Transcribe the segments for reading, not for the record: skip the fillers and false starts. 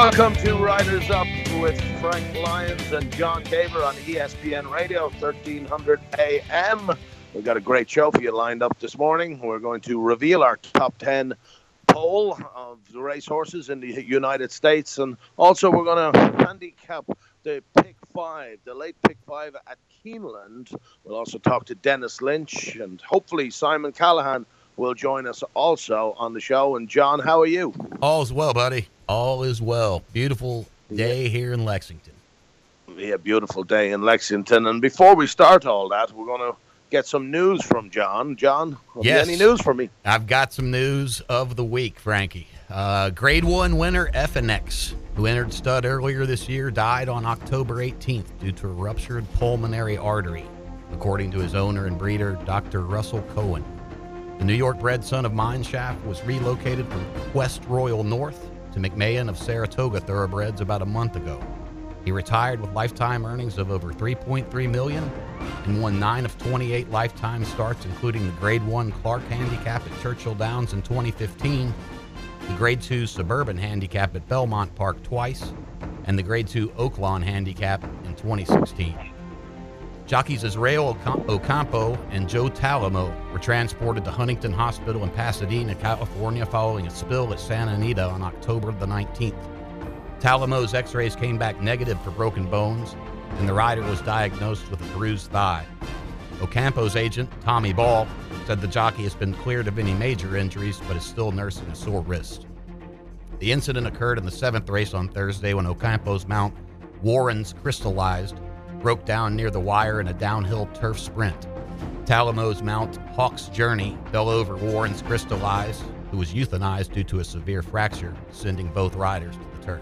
Welcome to Riders Up with Frank Lyons and John Caver on ESPN Radio, 1300 AM. We've got a great show for you lined up this morning. We're going to reveal our top 10 poll of the racehorses in the United States, and also we're going to handicap the pick 5, the late pick 5 at Keeneland. We'll also talk to Dennis Lynch, and hopefully Simon Callahan will join us also on the show. And John, how are you? All is well, buddy. All is well. Beautiful day here in Lexington. Yeah, beautiful day in Lexington. And before we start all that, we're going to get some news from John. John, have you any news for me? I've got some news of the week, Frankie. Grade 1 winner FNX, who entered stud earlier this year, died on October 18th due to a ruptured pulmonary artery, according to his owner and breeder, Dr. Russell Cohen. The New York-bred son of Mineshaft was relocated from Quest Royal North to McMahon of Saratoga Thoroughbreds about a month ago. He retired with lifetime earnings of over $3.3 million and won 9 of 28 lifetime starts, including the Grade 1 Clark Handicap at Churchill Downs in 2015, the Grade 2 Suburban Handicap at Belmont Park twice, and the Grade 2 Oaklawn Handicap in 2016. Jockeys Israel Ocampo and Joe Talamo were transported to Huntington Hospital in Pasadena, California, following a spill at Santa Anita on October the 19th. Talamo's x-rays came back negative for broken bones, and the rider was diagnosed with a bruised thigh. Ocampo's agent, Tommy Ball, said the jockey has been cleared of any major injuries, but is still nursing a sore wrist. The incident occurred in the 7th race on Thursday when Ocampo's mount, Warren's Crystallized, broke down near the wire in a downhill turf sprint. Talamo's mount, Hawk's Journey, fell over Warren's Crystallized, who was euthanized due to a severe fracture, sending both riders to the turf.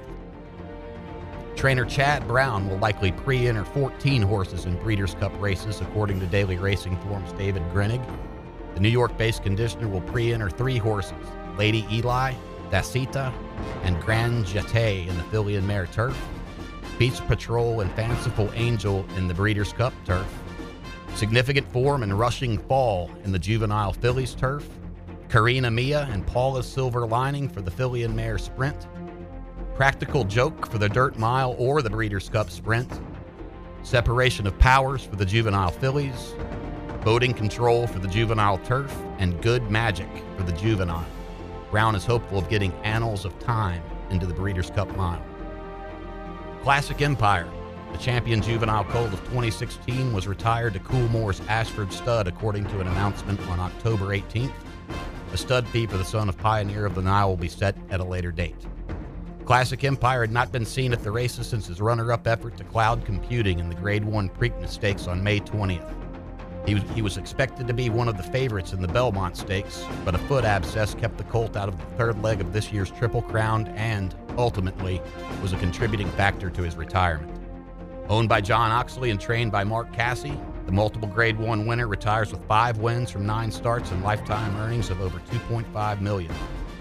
Trainer Chad Brown will likely pre-enter 14 horses in Breeders' Cup races, according to Daily Racing Form's David Grenig. The New York-based conditioner will pre-enter 3 horses, Lady Eli, Dacita, and Grand Jeté in the filly and mare turf, Beach Patrol and Fanciful Angel in the Breeders' Cup turf, Significant Form and Rushing Fall in the Juvenile Fillies turf, Karina Mia and Paula's Silver Lining for the filly and mare sprint, Practical Joke for the Dirt Mile or the Breeders' Cup sprint, Separation of Powers for the Juvenile Fillies, Boating Control for the Juvenile turf, and Good Magic for the Juvenile. Brown is hopeful of getting Annals of Time into the Breeders' Cup mile. Classic Empire, the champion juvenile colt of 2016, was retired to Coolmore's Ashford Stud, according to an announcement on October 18th. A stud fee for the son of Pioneer of the Nile will be set at a later date. Classic Empire had not been seen at the races since his runner-up effort to Cloud Computing in the Grade 1 Preakness Stakes on May 20th. He was expected to be one of the favorites in the Belmont Stakes, but a foot abscess kept the colt out of the third leg of this year's Triple Crown and, ultimately, was a contributing factor to his retirement. Owned by John Oxley and trained by Mark Cassie, the multiple Grade 1 winner retires with 5 wins from 9 starts and lifetime earnings of over $2.5 million.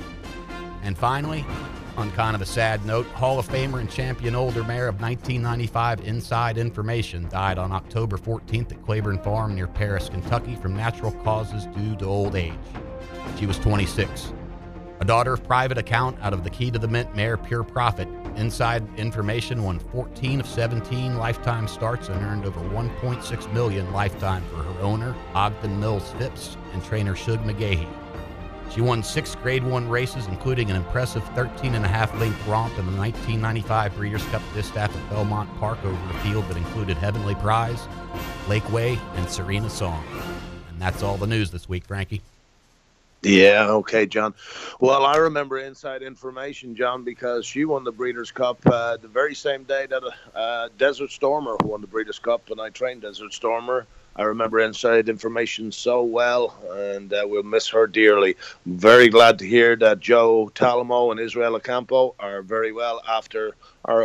And finally, on kind of a sad note, Hall of Famer and champion older mare of 1995 Inside Information died on October 14th at Claiborne Farm near Paris, Kentucky from natural causes due to old age. She was 26. A daughter of private account out of the Key to the Mint mare Pure Profit, Inside Information won 14 of 17 lifetime starts and earned over $1.6 million lifetime for her owner, Ogden Mills Phipps, and trainer Shug McGahee. She won 6 Grade 1 races, including an impressive 13.5-length romp in the 1995 Breeders' Cup Distaff at Belmont Park over a field that included Heavenly Prize, Lakeway, and Serena Song. And that's all the news this week, Frankie. Yeah, okay, John. Well, I remember Inside Information, John, because she won the Breeders' Cup the very same day that Desert Stormer won the Breeders' Cup, and I trained Desert Stormer. I remember Inside Information so well, and we'll miss her dearly. I'm very glad to hear that Joe Talamo and Israel Ocampo are very well after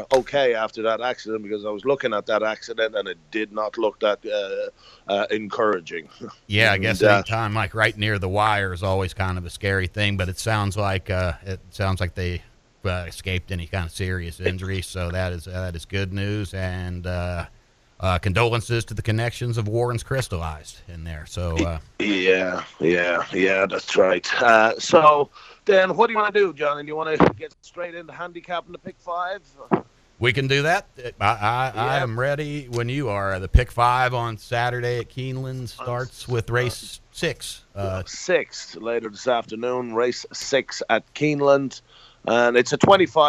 that accident, because I was looking at that accident and it did not look that encouraging. Yeah, I guess any time like right near the wire is always kind of a scary thing, but it sounds like they escaped any kind of serious injury, so that is good news. And condolences to the connections of Warren's crystallized in there. So yeah, that's right. So then, what do you want to do, Johnny? Do you want to get straight into handicapping the pick 5? we can do that. I am ready when you are. The pick 5 on Saturday at Keeneland starts with race 6. 6 later this afternoon, race 6 at Keeneland. And it's a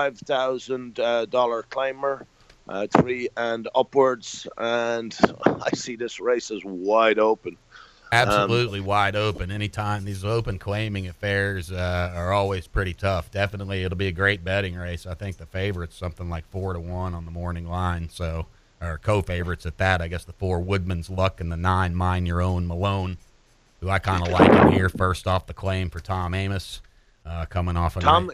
$25,000 claimer, 3 and upwards. And I see this race as wide open. Absolutely wide open. Anytime these open claiming affairs are always pretty tough. Definitely, it'll be a great betting race. I think the favorite's something like 4-1 on the morning line. So, or co-favorites at that. I guess the 4 Woodman's Luck and the 9 Mind Your Own Malone, who I kind of like him here. First off the claim for Tom Amoss, coming off a Tom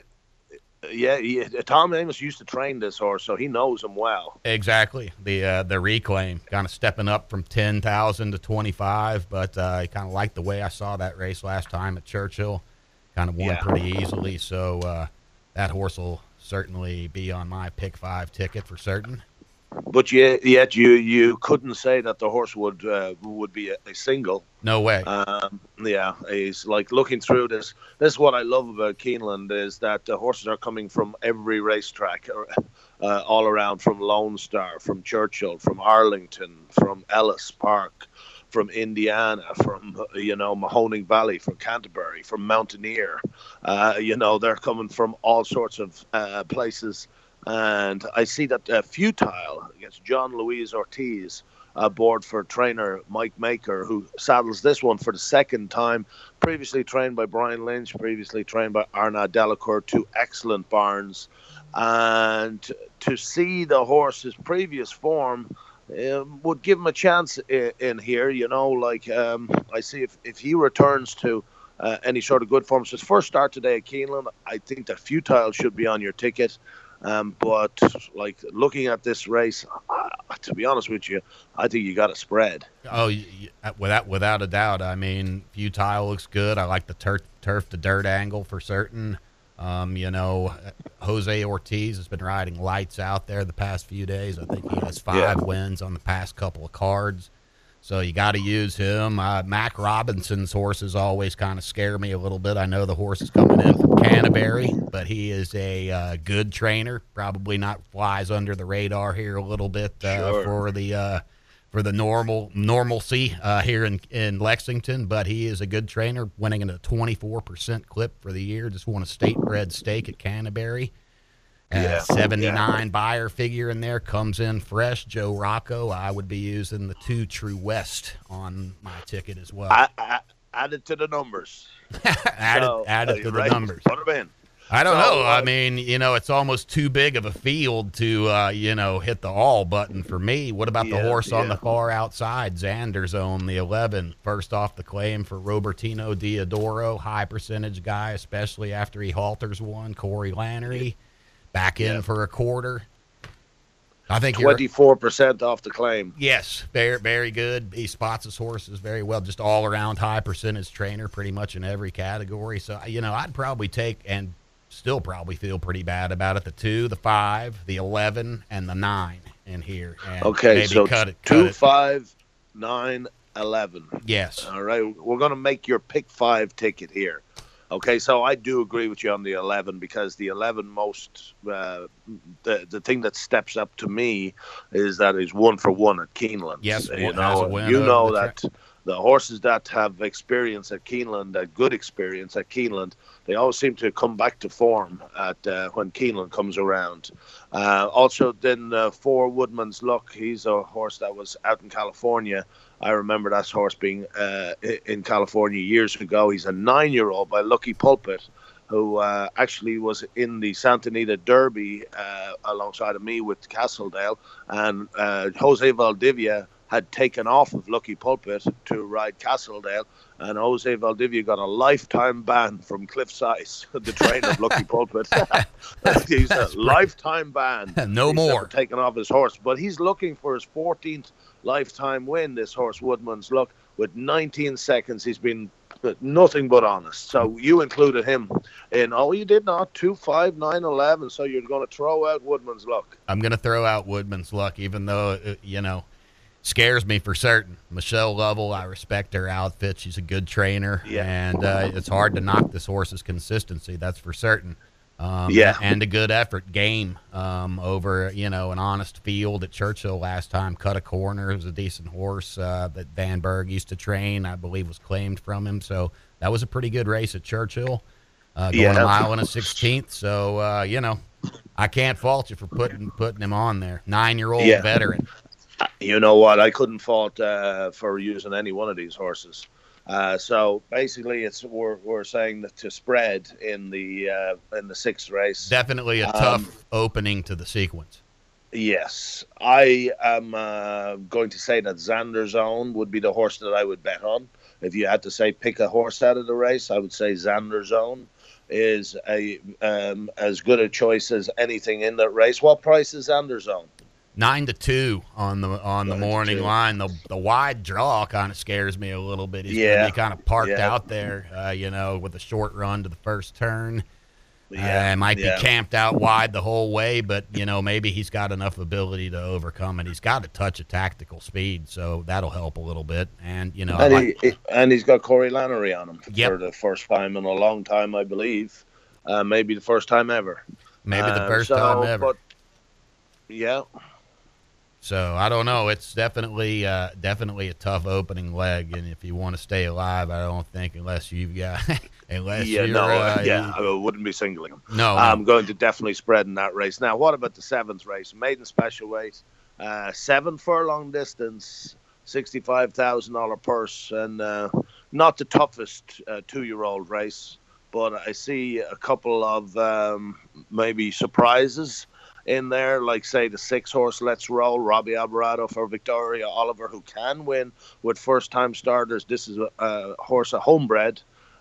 Amoss used to train this horse, so he knows him well. Exactly. The reclaim kind of stepping up from 10,000 to 25, but I kind of liked the way I saw that race last time at Churchill. Kind of won pretty easily, so that horse will certainly be on my pick 5 ticket for certain. But yet you couldn't say that the horse would be a single. No way. He's like looking through this. This is what I love about Keeneland, is that the horses are coming from every racetrack, all around, from Lone Star, from Churchill, from Arlington, from Ellis Park, from Indiana, from Mahoning Valley, from Canterbury, from Mountaineer. They're coming from all sorts of places. And I see that Futile against John Luis Ortiz aboard for trainer Mike Maker, who saddles this one for the second time. Previously trained by Brian Lynch, previously trained by Arnaud Delacour, 2 excellent barns. And to see the horse's previous form would give him a chance in here. I see if he returns to any sort of good form. So his first start today at Keeneland, I think that Futile should be on your ticket. But like looking at this race, to be honest with you, I think you got a spread. Oh, without a doubt. I mean, Futile looks good. I like the turf to dirt angle for certain. Jose Ortiz has been riding lights out there the past few days. I think he has 5 wins on the past couple of cards. So you got to use him. Mac Robinson's horses always kind of scare me a little bit. I know the horse is coming in from Canterbury, but he is a good trainer. Probably not flies under the radar here a little bit for the normalcy here in Lexington. But he is a good trainer, winning at a 24% clip for the year. Just won a state bred stake at Canterbury. 79 buyer figure in there, comes in fresh. Joe Rocco, I would be using the 2 True West on my ticket as well. Add it to the numbers. add it to the numbers. Put them in. I don't know. I mean, it's almost too big of a field to, hit the all button for me. What about the horse on the far outside, Xander's Own, the 11? First off the claim for Robertino Diodoro, high percentage guy, especially after he halters one. Corey Lannery. Back in for a quarter. I think 24% off the claim. Yes, very, very good. He spots his horses very well. Just all around high percentage trainer, pretty much in every category. So I'd probably take, and still probably feel pretty bad about it, the 2, the 5, the 11, and the 9 in here. And okay, so cut it. 2, 5, 9, 11. Yes. All right, we're going to make your pick 5 ticket here. Okay, so I do agree with you on the 11, because the 11 the thing that steps up to me is that it's 1 for 1 at Keeneland. Yes, that the horses that have experience at Keeneland, that good experience at Keeneland, they always seem to come back to form at when Keeneland comes around. Also, then 4 Woodman's Luck. He's a horse that was out in California. I remember that horse being in California years ago. He's a 9-year-old by Lucky Pulpit, who actually was in the Santa Anita Derby alongside of me with Castledale. And Jose Valdivia had taken off of Lucky Pulpit to ride Castledale, and Jose Valdivia got a lifetime ban from Cliff Sice, the trainer of Lucky Pulpit. He's a lifetime ban. He's more. Taken off his horse, but he's looking for his 14th lifetime win, this horse, Woodman's Luck. With 19 seconds, he's been nothing but honest. So you included him in, you did not, 2, 5, 9, 11. So you're going to throw out Woodman's Luck. I'm going to throw out Woodman's Luck, even though, Scares me for certain. Michelle Lovell, I respect her outfit. She's a good trainer, and it's hard to knock this horse's consistency. That's for certain. And a good effort game over, an honest field at Churchill last time. Cut a corner. It was a decent horse that Van Berg used to train, I believe was claimed from him. So that was a pretty good race at Churchill, going a mile and a 16th. So, I can't fault you for putting him on there. 9-year-old veteran. You know what? I couldn't fault for using any one of these horses. So basically, we're saying that to spread in the 6th race. Definitely a tough opening to the sequence. Yes, I am going to say that Xander Zone would be the horse that I would bet on. If you had to say pick a horse out of the race, I would say Xander Zone is as good a choice as anything in that race. What price is Xander Zone? 9-2 on the morning line. The wide draw kind of scares me a little bit. He's going to be kind of parked out there, with a short run to the first turn. Might be camped out wide the whole way, but maybe he's got enough ability to overcome it. He's got a touch of tactical speed, so that'll help a little bit. And and he's got Corey Lannery on him for the first time in a long time, I believe. Maybe the first time ever. Maybe the first time ever. But, yeah. So I don't know. It's definitely a tough opening leg, and if you want to stay alive, I don't think unless you've got I wouldn't be singling him. No, I'm going to definitely spread in that race. Now, what about the 7th race, maiden special weight, 7 furlong distance, $65,000 purse, and not the toughest 2-year-old race, but I see a couple of maybe surprises in there, like say the 6-horse Let's Roll, Robbie Alvarado for Victoria Oliver, who can win with first-time starters. This is a horse, a homebred,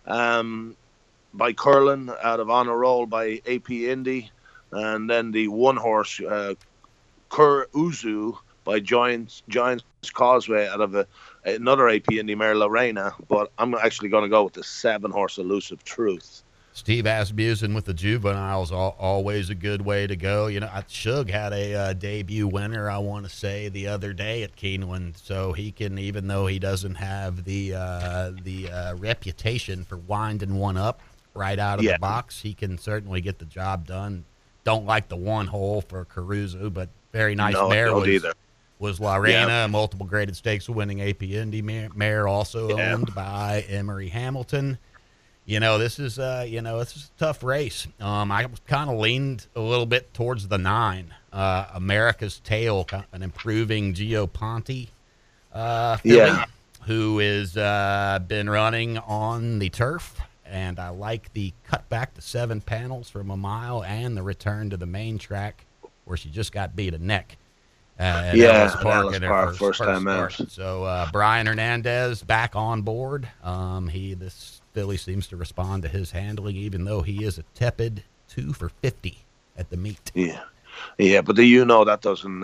by Curlin out of Honor Roll by AP Indy, and then the 1-horse Cur Uzu by Giants Causeway out of another AP Indy mare, Lorena. But I'm actually going to go with the 7-horse Elusive Truth. Steve Asmussen with the juveniles, always a good way to go. Shug had a debut winner, I want to say, the other day at Keeneland. So he can, even though he doesn't have the reputation for winding one up right out of the box, he can certainly get the job done. Don't like the 1 hole for Caruso, but very nice mare was Lorena, multiple graded stakes winning AP Indy mare, also owned by Emery Hamilton. This is a tough race. I kind of leaned a little bit towards the 9, America's Tale, an improving Gio Ponte filly, who is been running on the turf, and I like the cut back to 7 panels from a mile and the return to the main track where she just got beat a neck. Ellis Park in her first time out. So Brian Hernandez back on board. This filly seems to respond to his handling, even though he is a tepid 2 for 50 at the meet. Yeah, but that doesn't,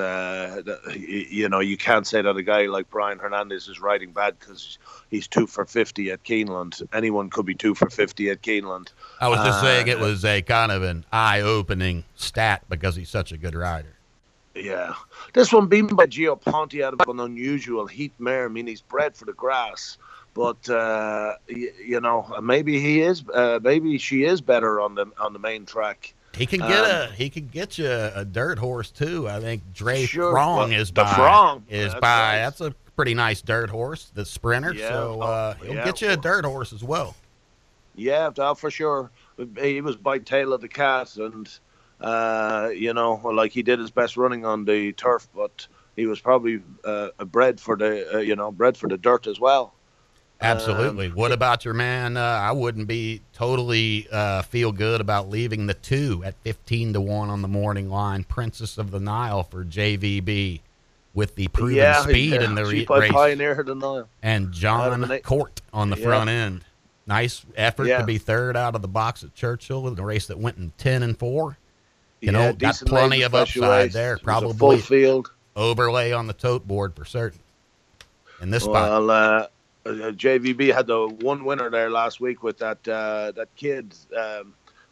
you can't say that a guy like Brian Hernandez is riding bad because he's 2 for 50 at Keeneland. Anyone could be 2 for 50 at Keeneland. I was just saying it was a kind of an eye-opening stat because he's such a good rider. Yeah. This one beaten by Gio Ponte out of an unusual heat mare. I mean, he's bred for the grass. But maybe she is better on the main track. He can get you a dirt horse too. I think Dre Frong is by. That's a pretty nice dirt horse, the Sprinter. So he'll get you a dirt horse as well. Yeah, for sure. He was by Tail of the Cat, and like he did his best running on the turf, but he was probably bred for the dirt as well. Absolutely. What about your man? I wouldn't be totally feel good about leaving the 2 at 15-1 on the morning line. Princess of the Nile for JVB with the proven speed in the race. Pioneer the Nile. And John Court on the front end. Nice effort to be third out of the box at Churchill in a race that went in 10-4. Got plenty of upside there. Probably full field overlay on the tote board for certain. In this spot. JVB had the 1 winner there last week with that kid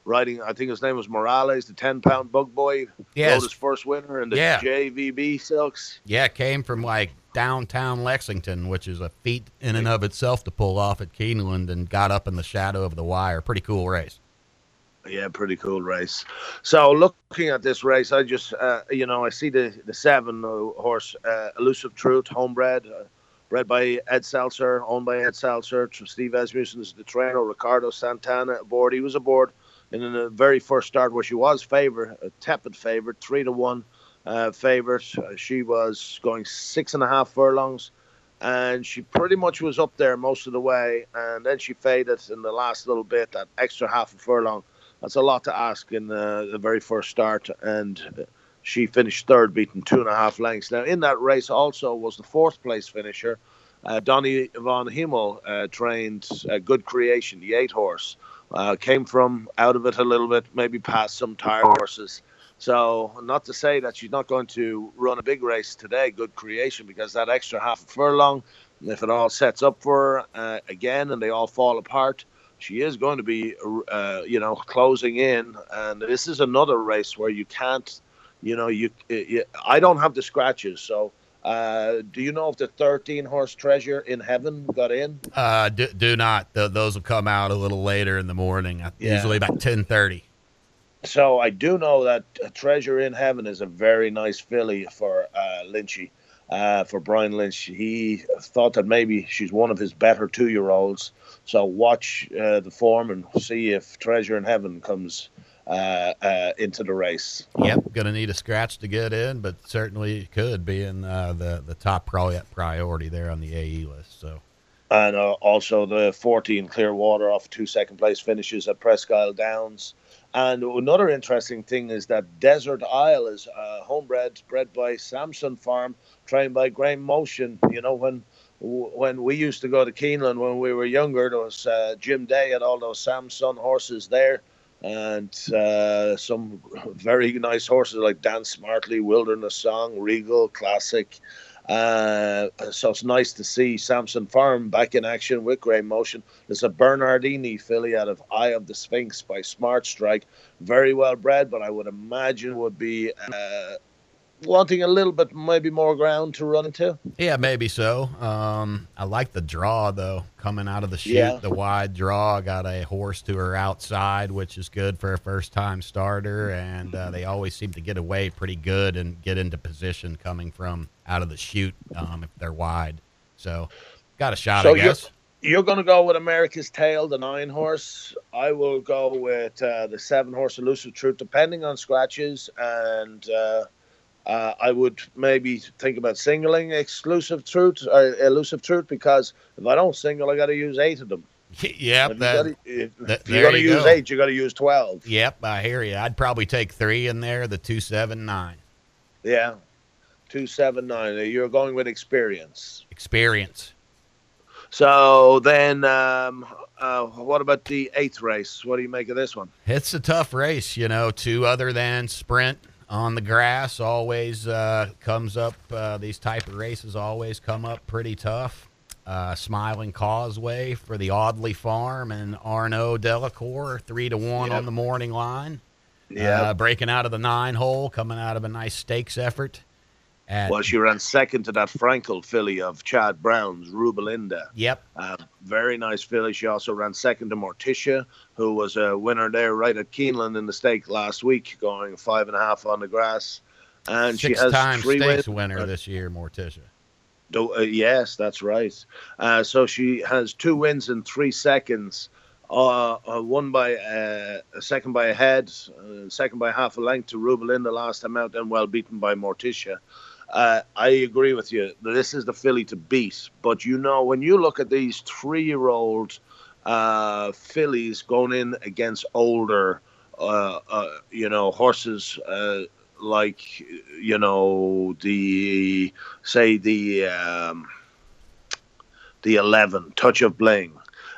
riding, I think his name was Morales, the 10-pound bug boy. Yes. Rode his first winner in the Yeah. JVB Silks. Yeah, came from like downtown Lexington, which is a feat in and of itself to pull off at Keeneland, and got up in the shadow of the wire. Pretty cool race. Yeah, pretty cool race. So looking at this race, I just, I see the 7 horse, Elusive Truth, homebred, bred by Ed Seltzer, owned by Ed Seltzer. Steve Asmussen is the trainer. Ricardo Santana aboard. He was aboard in the very first start where she was favourite, a tepid favourite, 3-1 favourite. She was going 6.5 furlongs, and she pretty much was up there most of the way. And then she faded in the last little bit, that extra half a furlong. That's a lot to ask in the very first start, and she finished third, beating 2.5 lengths. Now, in that race also was the 4th place finisher, Donny von Himmel, trained Good Creation, the 8 horse. Came from out of it a little bit, maybe past some tired horses. So not to say that she's not going to run a big race today, Good Creation, because that extra half a furlong, if it all sets up for her again and they all fall apart, she is going to be, closing in. And this is another race where you can't, I don't have the scratches. So do you know if the 13-horse Treasure in Heaven got in? Do not. Those will come out a little later in the morning, usually about 10:30. So I do know that Treasure in Heaven is a very nice filly for Lynchy, for Brian Lynch. He thought that maybe she's one of his better 2-year-olds. So watch the form and see if Treasure in Heaven comes into the race. Yep, going to need a scratch to get in, but certainly could be in the top priority there on the AE list. So, and also the 14 Clearwater off 2 second-place finishes at Presque Isle Downs. And another interesting thing is that Desert Isle is homebred, bred by Samson Farm, trained by Graham Motion. You know, when we used to go to Keeneland when we were younger, there was Jim Day had all those Samson horses there, and some very nice horses like Dan Smartly, Wilderness Song, Regal, Classic. So it's nice to see Samson Farm back in action with Graham Motion. There's a Bernardini filly out of Eye of the Sphinx by Smart Strike. Very well bred, but I would imagine would be wanting a little bit, maybe more ground to run into. Yeah, maybe so. I like the draw, though, coming out of the chute. Yeah. The wide draw, got a horse to her outside, which is good for a first-time starter, and they always seem to get away pretty good and get into position coming from out of the chute if they're wide. So, got a shot, I guess. You're going to go with America's Tail, the 9-horse. I will go with the 7-horse Elusive Truth, depending on scratches, and I would maybe think about singling Elusive Truth, because if I don't single, I got to use 8 of them. Yep. If you're going to use 8, you got to use 12. Yep, I hear you. I'd probably take 3 in there, the 2, 7, 9. Yeah, 2, 7, 9. You're going with experience. Experience. So then, what about the 8th race? What do you make of this one? It's a tough race, 2 other than sprint. On the grass always comes up, these type of races always come up pretty tough. Smiling Causeway for the Audley Farm and Arnaud Delacour, 3-1 on the morning line. Yeah, breaking out of the 9-hole, coming out of a nice stakes effort. Well, she ran second to that Frankel filly of Chad Brown's, Rubelinda. Yep. Very nice filly. She also ran second to Morticia, who was a winner there right at Keeneland in the stake last week, going 5.5 on the grass. And she has 6-time 3 stakes wins. winner this year, Morticia. Yes, that's right. So she has 2 wins in 3 seconds. One by second by a head, second by half a length to Rubelinda last time out, then well beaten by Morticia. I agree with you. This is the filly to beat. But, when you look at these 3-year-old fillies going in against older, horses like, the 11, Touch of Bling.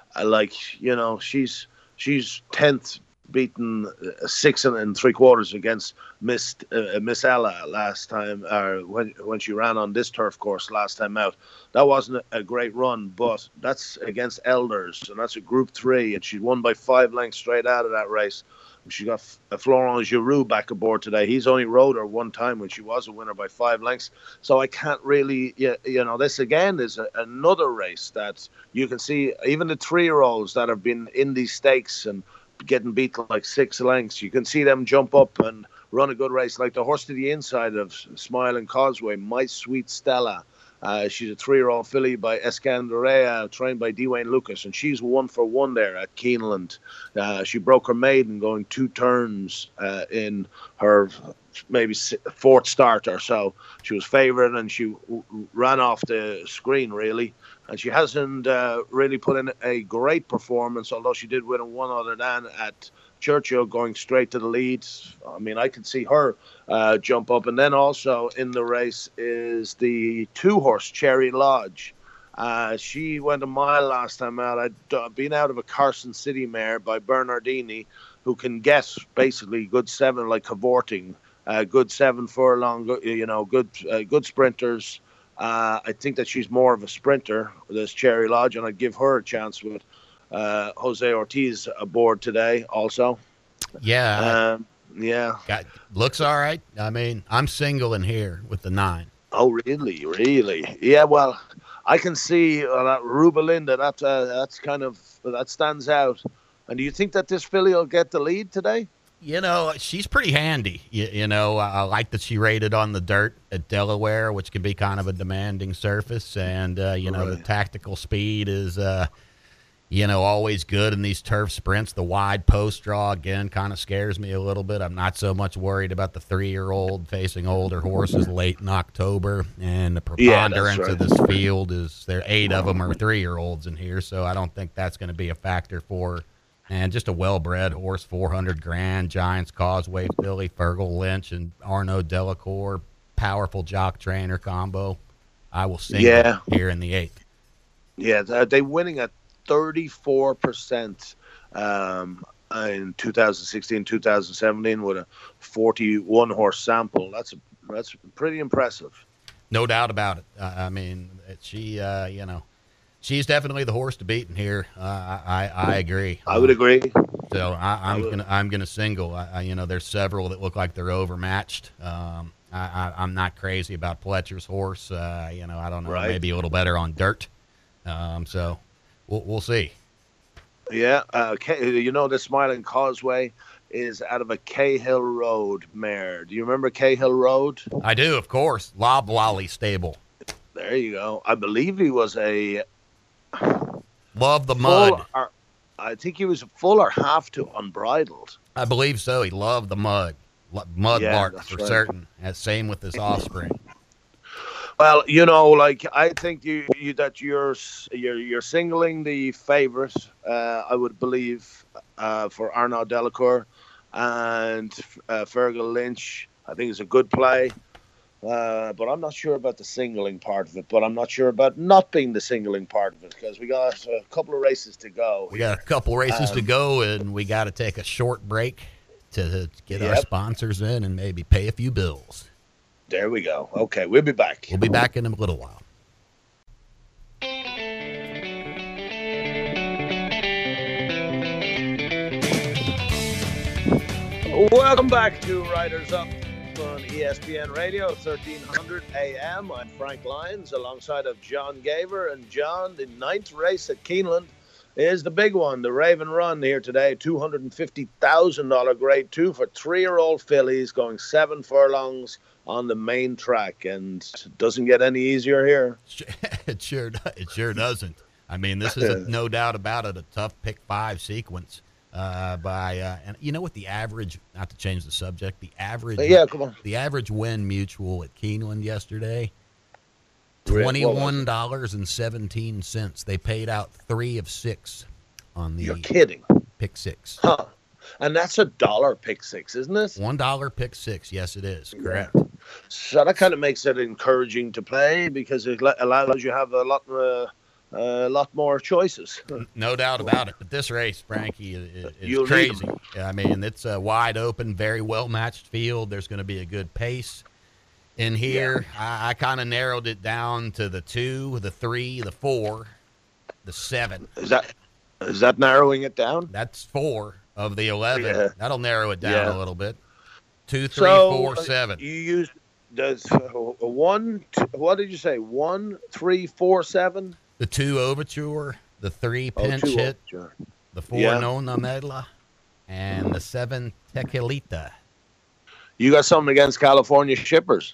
She's 10th, beaten 6 3/4 against Miss Ella last time, when she ran on this turf course last time out. That wasn't a great run, but that's against elders, and that's a Group 3, and she won by 5 lengths straight out of that race. She got Florent Giroux back aboard today. He's only rode her one time when she was a winner by 5 lengths. So I can't really, this again is another race that you can see, even the 3-year-olds that have been in these stakes and getting beat like 6 lengths, you can see them jump up and run a good race. Like the horse to the inside of Smiling Causeway, My Sweet Stella. She's a 3-year-old filly by Escandrea, trained by Dwayne Lucas, and she's 1-for-1 there at Keeneland. She broke her maiden going 2 turns in her maybe 4th start or so. She was favoured, and she ran off the screen, really. And she hasn't really put in a great performance, although she did win a 1 other than at Churchill, going straight to the lead. I mean, I can see her jump up. And then also in the race is the 2-horse Cherry Lodge. She went a mile last time out. I'd been out of a Carson City mare by Bernardini, who can get basically good 7, like cavorting, good 7 furlong, good sprinters. I think that she's more of a sprinter, this Cherry Lodge, and I'd give her a chance with Jose Ortiz aboard today also. Yeah. Yeah. Looks all right. I mean, I'm single in here with the 9. Oh, really? Really? Yeah, well, I can see that Rubelinda, that's kind of, that stands out. And do you think that this filly will get the lead today? She's pretty handy. I like that she rated on the dirt at Delaware, which can be kind of a demanding surface. And, right. The tactical speed is, always good in these turf sprints. The wide post draw, again, kind of scares me a little bit. I'm not so much worried about the 3-year-old facing older horses late in October. And the preponderance of this field is there 8 of them are 3-year-olds in here. So I don't think that's going to be a factor for her. And just a well-bred horse, $400,000, Giants Causeway, filly, Fergal Lynch, and Arnaud Delacour, powerful jock trainer combo. I will sing here in the 8th. Yeah, they're winning at 34% in 2016, 2017 with a 41-horse sample. That's pretty impressive. No doubt about it. I mean, she, she's definitely the horse to beat in here. I agree. I would agree. So I'm gonna single. There's several that look like they're overmatched. I'm not crazy about Pletcher's horse. I don't know, maybe a little better on dirt. So we'll see. Yeah. The Smiling Causeway is out of a Cahill Road mare. Do you remember Cahill Road? I do, of course. Loblolly stable. There you go. I believe he was a Love the Mud. I think he was full or half to unbridled. I believe so. He loved the mud. Mark for certain. And same with this offspring. Well, I think that you're singling the favorite. I would believe for Arnaud Delacour and Fergal Lynch. I think it's a good play. But I'm not sure about the singling part of it. But I'm not sure about not being the singling part of it because we got a couple of races to go. We got a couple races to go, and we got to take a short break to get our sponsors in and maybe pay a few bills. There we go. Okay, we'll be back. We'll be back in a little while. Welcome back to Riders Up on ESPN Radio, 1300 AM. I'm Frank Lyons alongside of John Gaver. And John, the 9th race at Keeneland is the big one, the Raven Run here today, $250,000 grade 2 for 3-year-old fillies going 7 furlongs on the main track, and it doesn't get any easier here. It sure doesn't. I mean, this is no doubt about it, a tough pick 5 sequence. And you know what the average, not to change the subject, the average win mutual at Keeneland yesterday, $21.17. They paid out 3 of 6 on the You're kidding. pick 6. Huh. And that's $1 pick 6, isn't it? $1 pick 6. Yes, it is. Correct. So that kind of makes it encouraging to play because it allows you to have a lot more choices. No doubt about it. But this race, Frankie, is crazy. I mean, it's a wide open, very well-matched field. There's going to be a good pace in here. Yeah. I kind of narrowed it down to the 2, the 3, the 4, the 7. Is that narrowing it down? That's 4 of the 11. Yeah. That'll narrow it down Yeah. a little bit. 2, 3, So 4, 7. you used does one. What did you say? 1, 3, 4, 7. The 2 Overture, the 3 Oh, Pinch two. Hit, Sure. the 4 Yeah. Nona Medla, and the 7 Tequilita. You got something against California shippers?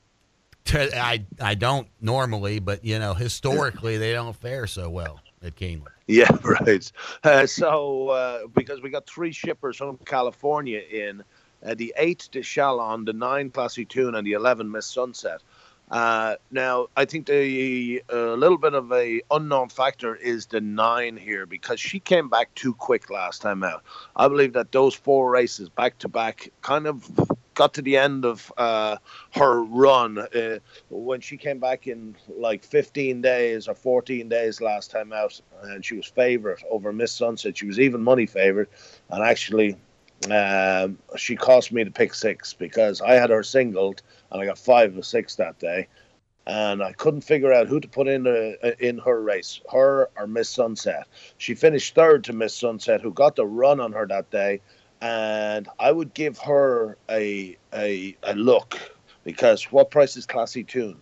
I don't normally, but, historically they don't fare so well at Keeneland. Yeah, right. Because we got 3 shippers from California in, the 8 de Chalon, the 9 Classy Tune, and the 11 Miss Sunset. Now, I think the little bit of a unknown factor is the 9 here, because she came back too quick last time out. I believe that those 4 races back to back kind of got to the end of her run when she came back in like 15 days or 14 days last time out, and she was favorite over Miss Sunset. She was even money favorite, and actually she cost me the pick 6 because I had her singled and I got 5 or 6 that day, and I couldn't figure out who to put in her race, her or Miss Sunset. She finished 3rd to Miss Sunset, who got the run on her that day, and I would give her a look, because what price is Classy Tune?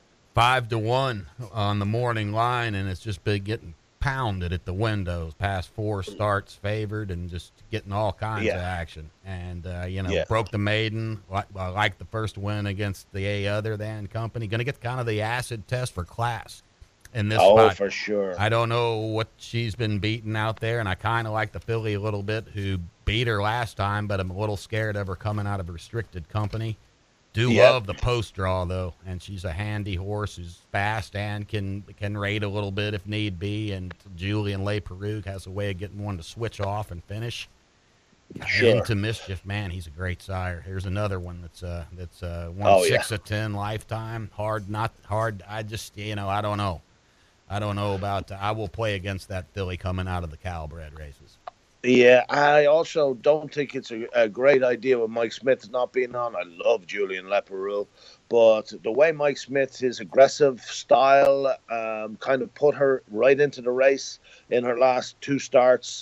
5 to 1 on the morning line, and it's just been getting pounded at the windows. Past 4 starts favored and just getting all kinds of action. And, broke the maiden. Like the first win against the other than company. Going to get kind of the acid test for class in this spot. Oh, for sure. I don't know what she's been beaten out there, and I kind of like the filly a little bit, who beat her last time, but I'm a little scared of her coming out of restricted company. Love the post draw, though, and she's a handy horse who's fast and can rate a little bit if need be, and Julian Leparoux has a way of getting one to switch off and finish. Sure. Into Mischief, man, he's a great sire. Here's another one that's won 6 of 10 lifetime. Not hard. I just, I don't know. I don't know about, I will play against that filly coming out of the Calbred races. Yeah, I also don't think it's a great idea with Mike Smith not being on. I love Julian Leparoux, but the way Mike Smith, his aggressive style, kind of put her right into the race in her last 2 starts.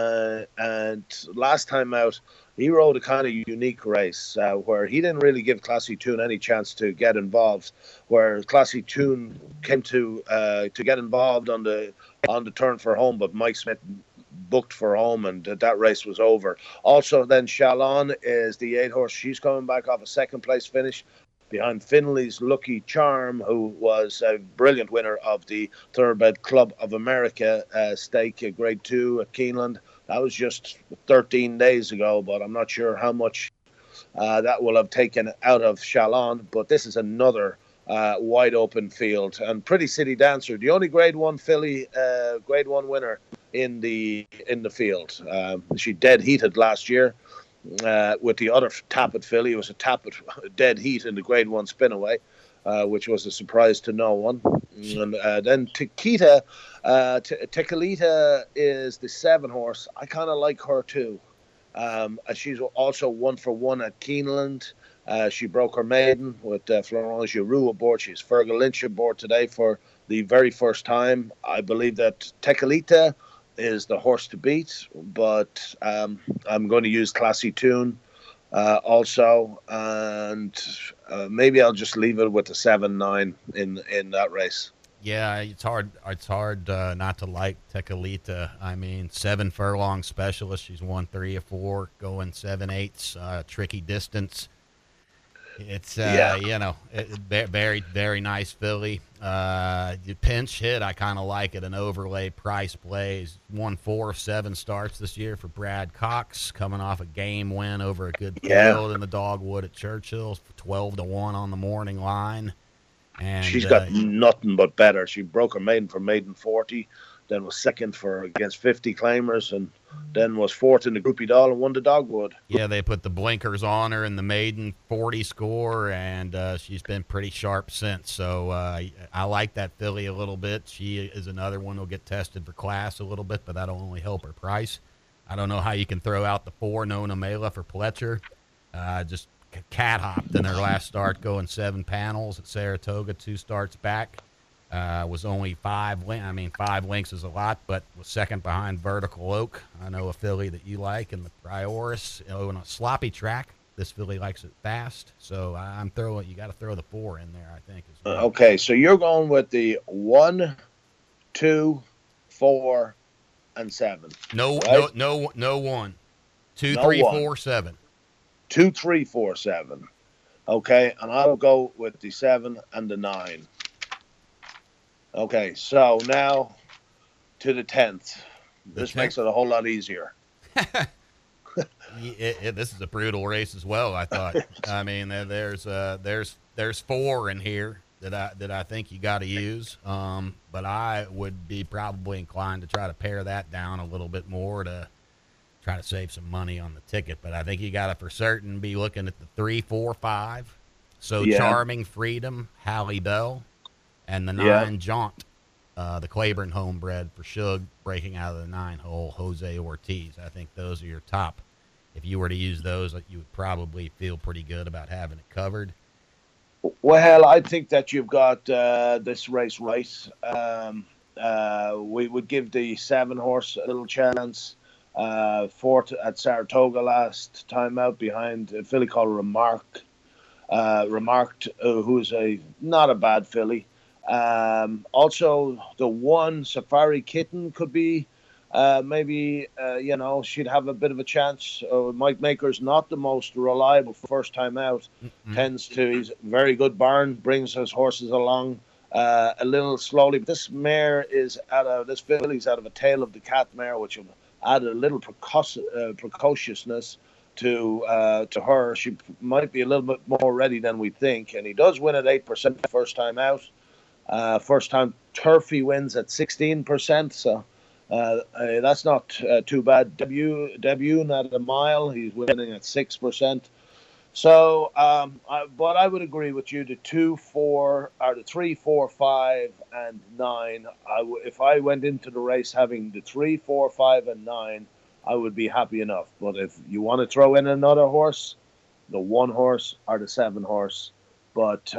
And last time out, he rode a kind of unique race where he didn't really give Classy Tune any chance to get involved, where Classy Tune came to get involved on the turn for home, but Mike Smith booked for home, and that race was over. Also, then Chalon is the 8 horse. She's coming back off a 2nd place finish behind Finley's Lucky Charm, who was a brilliant winner of the Thoroughbred Club of America stake, Grade 2 at Keeneland. That was just 13 days ago, but I'm not sure how much that will have taken out of Chalon. But this is another wide open field, and Pretty City Dancer, the only Grade 1 filly, Grade 1 winner in the field. She dead heated last year with the other Tappet filly. It was a Tappet dead heat in the Grade 1 Spinaway, which was a surprise to no one. And then Tequilita is the 7 horse. I kind of like her too. She's also 1 for 1 at Keeneland. She broke her maiden with Florence Giroux aboard. She's Fergal Lynch aboard today for the very first time. I believe that Tequilita is the horse to beat, but I'm going to use Classy Tune also, and maybe I'll just leave it with the 7-9 in that race. Yeah, it's hard. It's hard not to like Tequilita. I mean, 7 furlong specialist. She's won 3 or 4, going 7/8, tricky distance. It's very, very nice filly. Pinch Hit, I kind of like it. An overlay price plays. Won 4 of 7 starts this year for Brad Cox, coming off a game win over a good field in the Dogwood at Churchill, 12 to 1 on the morning line. And she's got nothing but better. She broke her maiden for maiden 40, then was 2nd against 50 claimers, and then was 4th in the Groupie Doll and won the Dogwood. Yeah, they put the blinkers on her in the maiden 40 score, and she's been pretty sharp since. So I like that filly a little bit. She is another one who'll get tested for class a little bit, but that'll only help her price. I don't know how you can throw out the 4 Nona Mela for Pletcher. Just cat hopped in their last start, going 7 panels at Saratoga, 2 starts back. Was only 5 lengths. I mean, 5 lengths is a lot, but was second behind Vertical Oak. I know a filly that you like, and the Prioris. On a sloppy track, this filly likes it fast. So you got to throw the 4 in there, I think. As well. Okay, so you're going with the 1, 2, 4, and 7. No, right? no 1, 2, No 3, 1. 4, 7. 2, 3, 4, 7. Okay, and I'll go with the 7 and the 9. Okay, so now to the 10th. This makes it a whole lot easier. This is a brutal race as well, I thought. I mean, there's 4 in here that I think you got to use. But I would be probably inclined to try to pare that down a little bit more to try to save some money on the ticket. But I think you got to for certain be looking at the 3, 4, 5. So Charming, Freedom, Halle Bell, and the 9 Jaunt, the Claiborne homebred for Shug, breaking out of the 9-hole, Jose Ortiz. I think those are your top. If you were to use those, you would probably feel pretty good about having it covered. Well, I think that you've got this race right. We would give the 7 horse a little chance. 4th at Saratoga last time out behind a filly called Remarked, who's not a bad filly. Also, the 1 Safari Kitten could be maybe, she'd have a bit of a chance. Mike Maker's not the most reliable first time out. He's a very good barn, brings his horses along a little slowly. But this filly's out of a Tail of the Cat mare, which will add a little precociousness to her. She might be a little bit more ready than we think. And he does win at 8% the first time out. First time turf he wins at 16%, so that's not too bad. Debut at a mile, he's winning at 6%. So, but I would agree with you. The 2, 4, or the 3, 4, 5, and 9. If I went into the race having the 3, 4, 5, and 9, I would be happy enough. But if you want to throw in another horse, the 1 horse or the 7 horse, but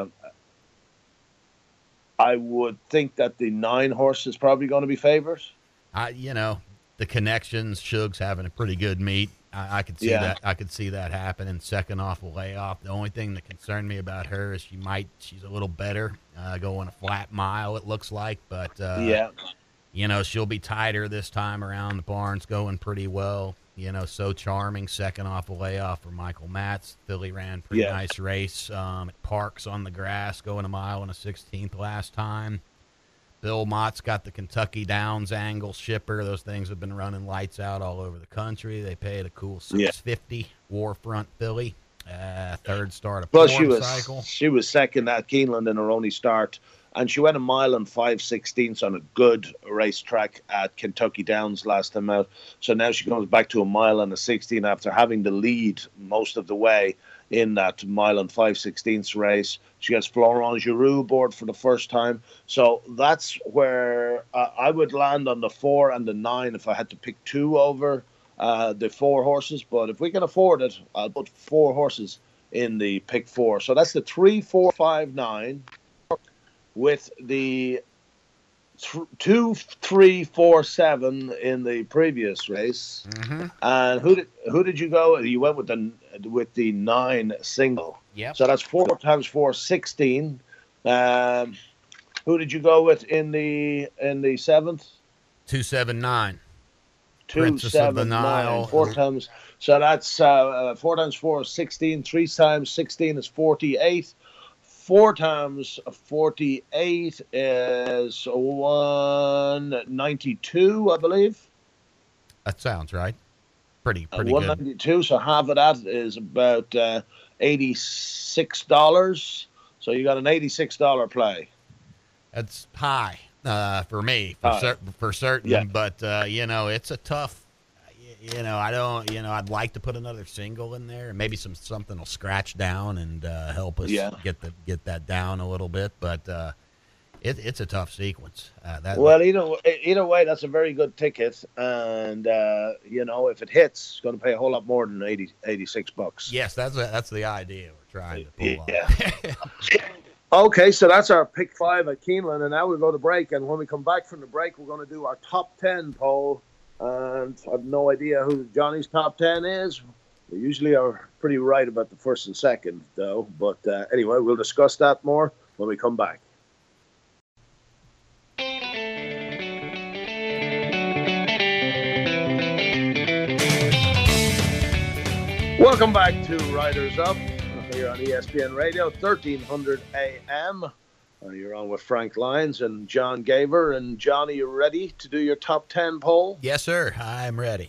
I would think that the 9 horse is probably going to be favored. The connections, Shug's having a pretty good meet. I could see that. I could see that happening. Second off a layoff. The only thing that concerned me about her is she's a little better going a flat mile, it looks like. But, she'll be tighter this time around. The barn's going pretty well. So Charming, second off a layoff for Michael Matz. Philly ran pretty nice race at Parks on the grass, going a mile and a 16th last time. Bill Mott's got the Kentucky Downs angle shipper. Those things have been running lights out all over the country. They paid a cool $650. Warfront filly, third start of form cycle. She was second at Keeneland in her only start, and she went a mile and 5/16 on a good racetrack at Kentucky Downs last time out. So now she goes back to a mile and a 16 after having the lead most of the way in that mile and 5/16 race. She gets Florent Giroux aboard for the first time. So that's where I would land on the 4 and the 9 if I had to pick 2 over the 4 horses. But if we can afford it, I'll put 4 horses in the pick 4. So that's the 3, 4, 5, 9 with the 2, 3, 4, 7 in the previous race. And who did you go? You went with the 9 single. Yeah. So that's 4 times 4, 16. Who did you go with in the 7th? 279. Princess of the Nile. 4 times. So that's 4 times 4 is 16. 3 times 16 is 48. 4 times 48 is 192, I believe. That sounds right. Pretty 192, good. So half of that is about $86. So you got an $86 play. That's high for me, for certain. Yeah. But, it's a tough. I'd like to put another single in there, and maybe something will scratch down and help us get that down a little bit. But it's a tough sequence. Either way, that's a very good ticket, and if it hits, it's going to pay a whole lot more than $86. Yes, that's the idea we're trying to pull off. Okay, so that's our pick 5 at Keeneland, and now we'll go to break. And when we come back from the break, we're going to do our top 10 poll. And I've no idea who Johnny's top 10 is. We usually are pretty right about the first and second, though. But anyway, we'll discuss that more when we come back. Welcome back to Riders Up here on ESPN Radio, 1300 AM. You're on with Frank Lyons and John Gaver. And John, are you ready to do your top 10 poll? Yes, sir. I'm ready.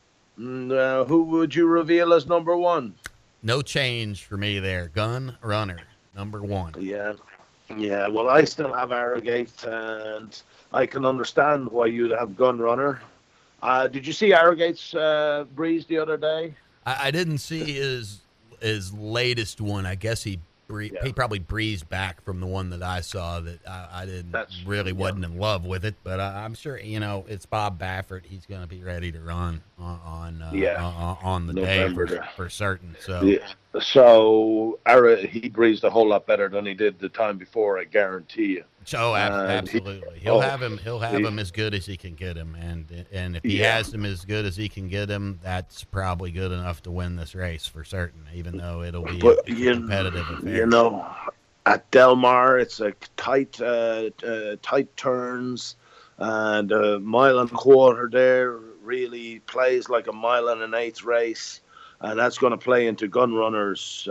Who would you reveal as number 1? No change for me there. Gun Runner, number 1. Yeah. Well, I still have Arrogate, and I can understand why you'd have Gun Runner. Did you see Arrogate's breeze the other day? I didn't see his latest one. I guess he probably breezed back from the one that I saw that I wasn't in love with it. But I'm sure, it's Bob Baffert. He's going to be ready to run on the November day for certain. So he breezed a whole lot better than he did the time before, I guarantee you. So absolutely, he'll have him as good as he can get him, and if he has him as good as he can get him, that's probably good enough to win this race for certain. Even though it'll be a competitive affair. At Del Mar, it's a tight turns, and a mile and a quarter there really plays like a mile and an eighth race. And that's going to play into Gun Runner's,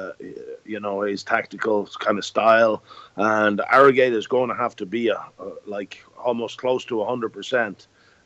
his tactical kind of style. And Arrogate is going to have to be almost close to 100%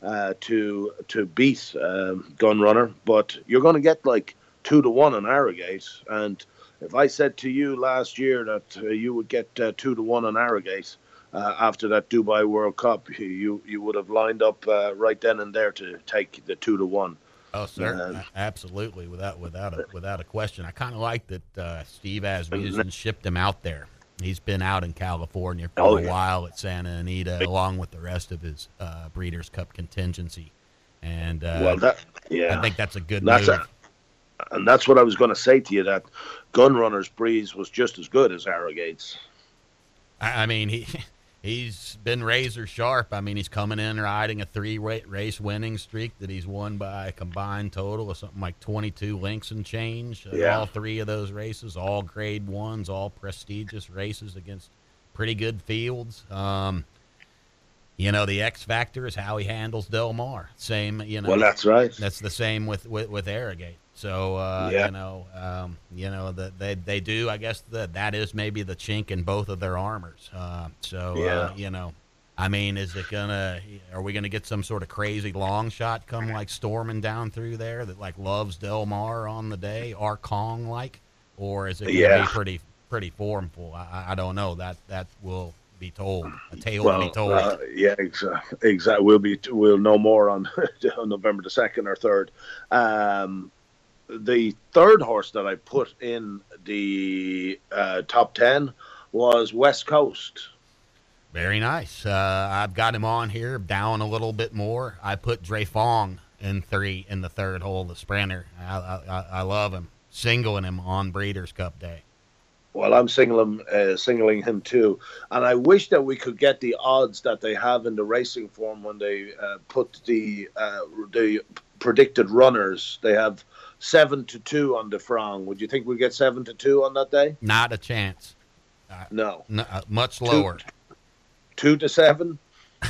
to beat Gun Runner. But you're going to get 2-1 on Arrogate. And if I said to you last year that you would get 2-1 on Arrogate after that Dubai World Cup, you would have lined up right then and there to take the 2-1. Oh, sir, absolutely, without a question. I kind of like that Steve Asmussen shipped him out there. He's been out in California for a while at Santa Anita, along with the rest of his Breeders' Cup contingency. And I think that's a good move. And that's what I was going to say to you, that Gun Runner's breeze was just as good as Arrogate's. I mean, He's been razor sharp. I mean, he's coming in riding a 3-race winning streak that he's won by a combined total of something like 22 lengths and change. All 3 of those races, all grade 1s, all prestigious races against pretty good fields. The X factor is how he handles Del Mar. Same, Well, that's right. That's the same with Arrogate. So, they do, I guess that is maybe the chink in both of their armors. I mean, are we going to get some sort of crazy long shot come storming down through there that loves Del Mar on the day, or Kong or is it going to be pretty formful? I don't know. That will be told. A tale will be told. Exactly. We'll know more on November the 2nd or 3rd. The third horse that I put in the top 10 was West Coast. Very nice. I've got him on here down a little bit more. I put Dre Fong in 3 in the third hole, the sprinter. I love him. Singling him on Breeders' Cup Day. Well, I'm singling him too. And I wish that we could get the odds that they have in the racing form when they put the predicted runners. They have 7-2 on the Frong. Would you think we get 7-2 on that day? Not a chance. No. Much lower. 2-7.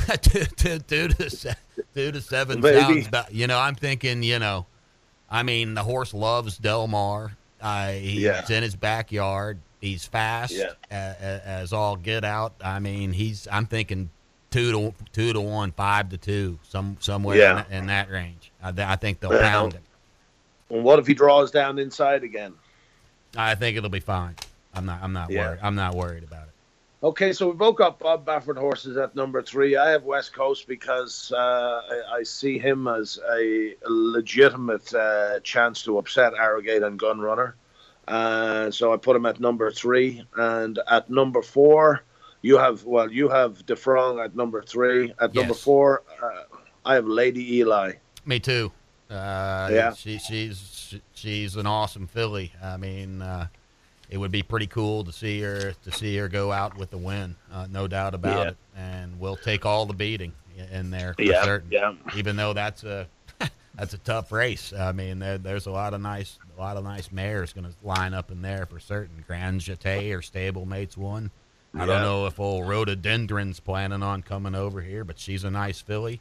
2-7 Maybe. Sounds about. I'm thinking. I mean, the horse loves Del Mar. He's in his backyard. He's fast as all get out. I mean, I'm thinking 2-1, 5-2, somewhere in that range. I think they'll pound him. And what if he draws down inside again? I think it'll be fine. I'm not worried. I'm not worried about it. Okay, so we both got Bob Baffert horses at number 3. I have West Coast because I see him as a legitimate chance to upset Arrogate and Gun Runner. So I put him at number 3. And at number 4, you have DeFrong at number 3. At number 4, I have Lady Eli. Me too. She's an awesome filly. I mean, it would be pretty cool to see her go out with the win, no doubt about it. And we'll take all the beating in there for certain. Yeah. Even though that's a that's a tough race. I mean, there's a lot of nice mares going to line up in there for certain. Grand Jeté or Stablemates won. I don't know if old Rhododendron's planning on coming over here, but she's a nice filly.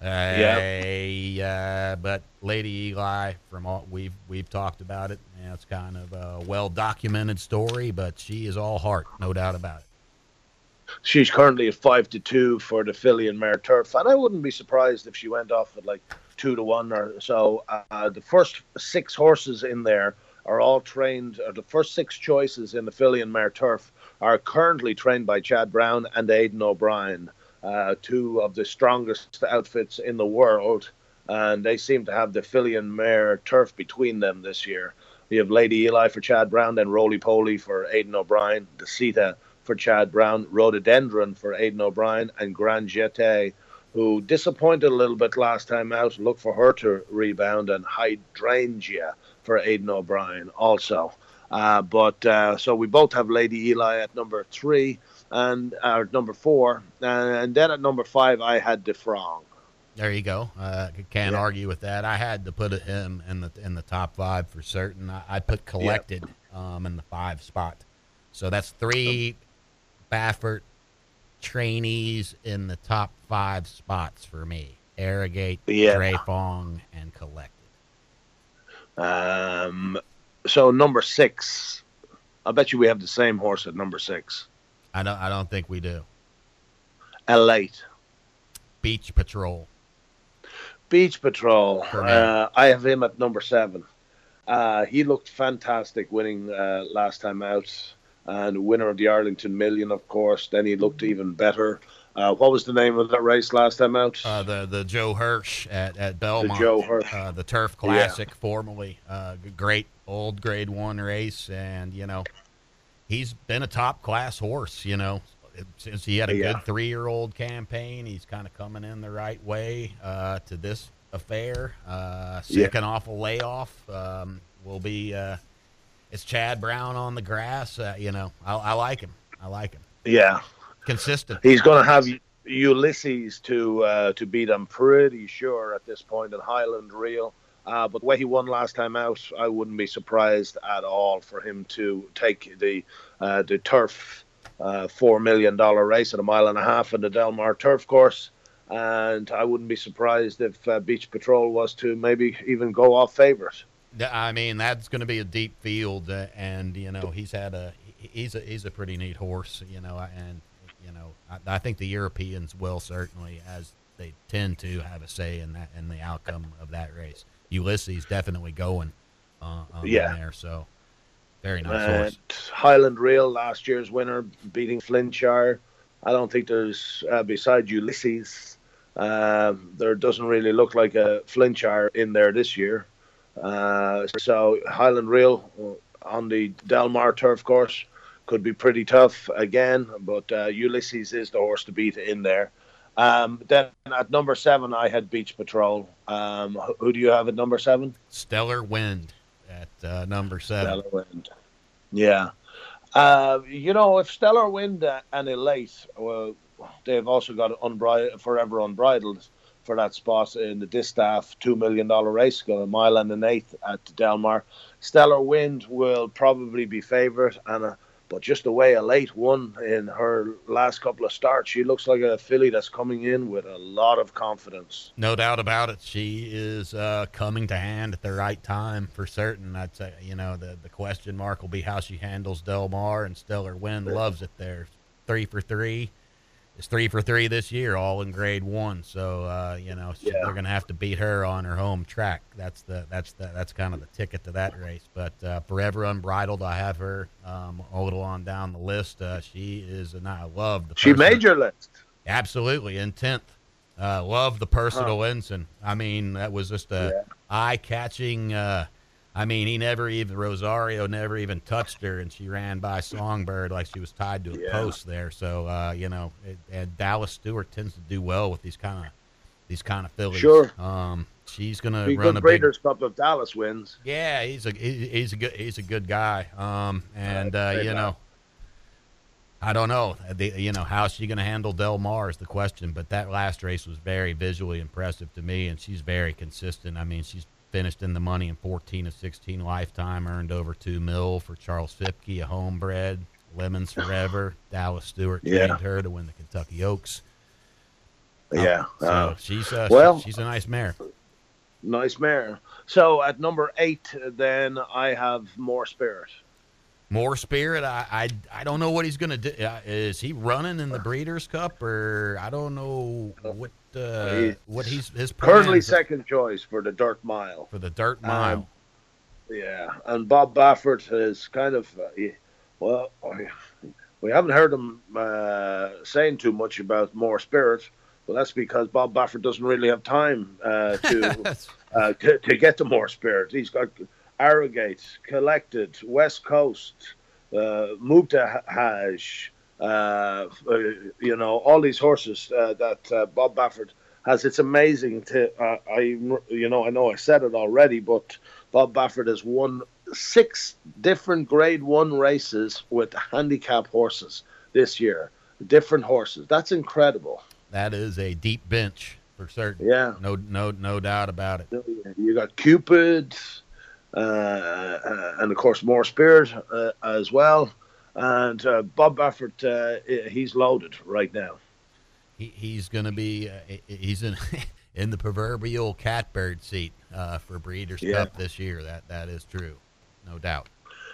But Lady Eli, from all we've talked about it, it's kind of a well-documented story, but she is all heart, no doubt about it. She's currently at 5-2 for the filly and mare turf, and I wouldn't be surprised if she went off at like 2-1 or so. The first 6 horses in there are all trained, or the first 6 choices in the filly and mare turf are currently trained by Chad Brown and Aidan O'Brien, 2 of the strongest outfits in the world, and they seem to have the filly and mare turf between them this year. We have Lady Eli for Chad Brown, then Roly Poly for Aidan O'Brien, the Sita for Chad Brown, Rhododendron for Aidan O'Brien, and Grand Jeté, who disappointed a little bit last time out. Look for her to rebound, and Hydrangea for Aidan O'Brien also. So we both have Lady Eli at number 3 and number 4, and then at number 5 I had DeFrong. There you go. Can't argue with that. I had to put him in the top 5 for certain. I put Collected in the 5 spot. So that's 3 Baffert trainees in the top 5 spots for me. Arrogate, Dreyfong, and Collected. So number 6, I bet you we have the same horse at number 6. I don't think we do. Elate. Beach Patrol. Beach Patrol. I have him at number 7. He looked fantastic winning last time out, and winner of the Arlington Million, of course. Then he looked even better. What was the name of that race last time out? The Joe Hirsch at Belmont. The Joe Hirsch. The Turf Classic, formerly. Great old Grade 1 race, and, he's been a top-class horse, Since he had a good 3-year-old campaign, he's kind of coming in the right way to this affair. Second off a layoff will be it's Chad Brown on the grass. I like him. Yeah. Consistent. He's going to have Ulysses to beat, I'm pretty sure, at this point, in Highland Reel. But the way he won last time out, I wouldn't be surprised at all for him to take the turf $4 million race at 1.5 miles in the Del Mar turf course. And I wouldn't be surprised if Beach Patrol was to maybe even go off favourite. I mean, that's going to be a deep field, and he's a pretty neat horse, I think the Europeans will certainly, as they tend to have a say in the outcome of that race. Ulysses definitely going there, so very nice horse. Highland Reel, last year's winner, beating Flintshire. I don't think there's besides Ulysses, there doesn't really look like a Flintshire in there this year. So Highland Reel on the Del Mar turf course could be pretty tough again, but Ulysses is the horse to beat in there. Then at number 7, I had Beach Patrol. Who do you have at number 7? Stellar Wind at number 7. Stellar Wind. Yeah. If Stellar Wind and Elate, they've also got Forever Unbridled for that spot in the Distaff $2 million race, got 1.1 miles at Del Mar. Stellar Wind will probably be favourite, but just the way Elate won in her last couple of starts, she looks like a filly that's coming in with a lot of confidence. No doubt about it. She is coming to hand at the right time for certain. I'd say, the question mark will be how she handles Del Mar, and Stellar Wind loves it there. 3 for 3. It's 3 for 3 this year, all in Grade 1. So, they're going to have to beat her on her home track. That's kind of the ticket to that race. But Forever Unbridled, I have her a little on down the list. She is, and I love the. She made your list. Absolutely, in 10th. Love the Personal Ensign. I mean, that was just a eye-catching. Rosario never even touched her, and she ran by Songbird like she was tied to a post there. So, and Dallas Stewart tends to do well with these kind of fillies. Sure. she's gonna Be run good a big. Breeders' Cup if Dallas wins. Yeah, he's a good guy. And you know, I don't know. You know, how's she going to handle Del Mar is the question. But that last race was very visually impressive to me, and she's very consistent. I mean, she's finished in the money in 14 of 16 lifetime, earned over $2 million for Charles Fipke, a homebred. Lemons Forever. Dallas Stewart trained her to win the Kentucky Oaks. Yeah. So she's a nice mare. Nice mare. So at number 8, then I have More Spirit. More Spirit. I don't know what he's going to do. Is he running in the Breeders' Cup, or I don't know what his currently second choice for the Dirt Mile. For the Dirt Mile. Yeah, and Bob Baffert is kind of well, we haven't heard him saying too much about More Spirit. Well, that's because Bob Baffert doesn't really have time to get to More Spirit. He's got Arrogate, Collected, West Coast, Mubta Haj, you know, all these horses that Bob Baffert has. It's amazing I know I said it already, but Bob Baffert has won 6 different Grade 1 races with handicap horses this year. Different horses. That's incredible. That is a deep bench for certain. Yeah. No doubt about it. You got Cupid, and of course More Spirit as well. And Bob Baffert, he's loaded right now. He's going to be he's in the proverbial catbird seat for Breeders' Cup this year. That is true, no doubt.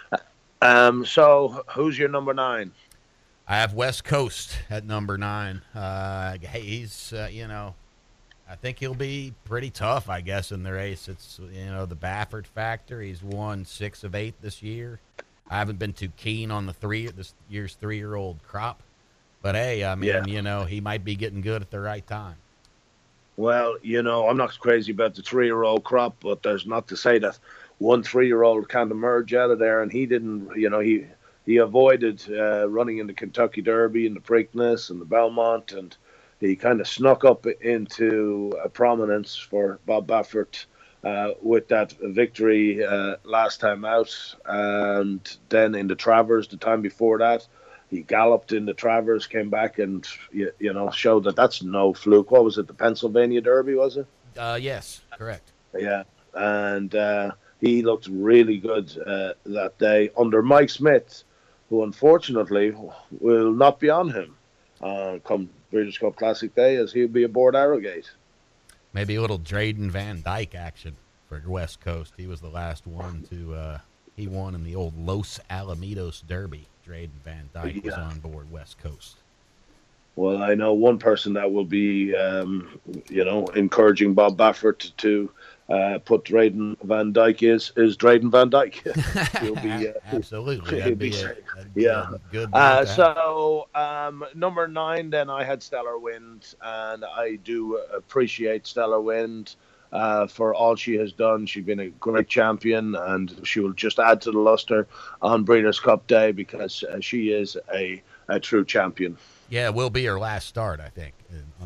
So who's your number 9? I have West Coast at number 9. He's you know, I think he'll be pretty tough, I guess, in the race. It's, you know, the Baffert factor. He's won 6 of 8 this year. I haven't been too keen on this year's 3-year-old crop, but hey, I mean, you know, he might be getting good at the right time. Well, you know, I'm not crazy about the 3-year-old crop, but there's not to say that one 3-year-old can't emerge out of there, and he didn't. You know, he avoided running in the Kentucky Derby and the Preakness and the Belmont, and he kind of snuck up into prominence for Bob Baffert with that victory last time out. And then in the Travers, the time before that, he galloped in the Travers, came back and, you know, showed that that's no fluke. What was it, the Pennsylvania Derby, was it? Yes, correct. Yeah, and he looked really good that day under Mike Smith, who unfortunately will not be on him come Breeders' Cup Classic Day, as he'll be aboard Arrogate. Maybe a little Drayden Van Dyke action for West Coast. He was the last one to he won in the old Los Alamitos Derby. Drayden Van Dyke was on board West Coast. Well, I know one person that will be, you know, encouraging Bob Baffert to put Drayden Van Dyke is Drayden Van Dyke. He'll be absolutely. He'll be good. So number 9, then I had Stellar Wind, and I do appreciate Stellar Wind for all she has done. She's been a great champion, and she will just add to the luster on Breeders' Cup Day because she is a true champion. Yeah, it will be her last start, I think.